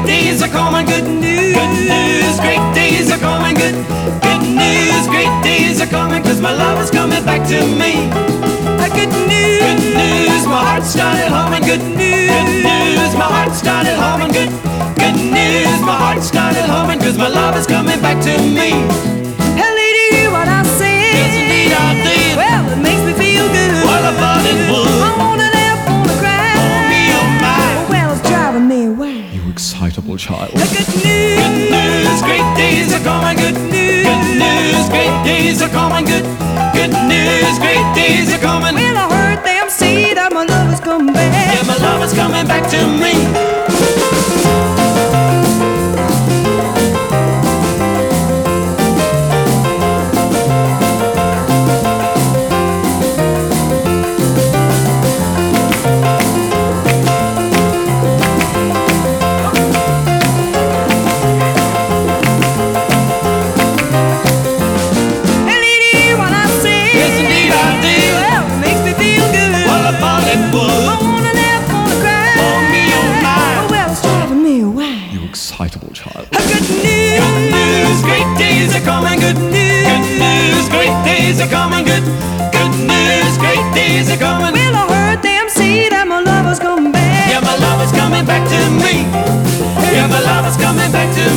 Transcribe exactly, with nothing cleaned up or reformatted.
days are coming, good news. Good news, great days are coming, good. Good news, great days are coming, 'cause my love is coming back to me. Uh, Good news, good news, my heart started humming, good news. Good news, my heart started humming, good. Good news, my heart started humming, 'cause my love is coming back to me. Hey lady, hear what I say. Yes, indeed I did. Well, it makes me feel good. Well, I thought it would. I wanna laugh, wanna cry. Oh, me, oh, my. Well, it's driving me wild. You excitable child. Uh, Good news, Good news, great days are coming, good news. Good news, great days are coming, good. Good news, great days are coming. well, I heard them say that my love is coming back. Yeah, my love is coming back to me. Hey lady, hear what I say. Yes, indeed I did. Well, it makes me feel good. Well, I thought it I would. wanna laugh, wanna cry. Oh, me, oh, my. Well, it's driving me wild. You excitable child. Uh, Good news, Good news, great days are coming, good news. Good news, great days are coming, good. Good news, great days are coming. well, I heard them say that my love was coming back. Yeah, my love is coming back to me. Yeah, my love is coming back to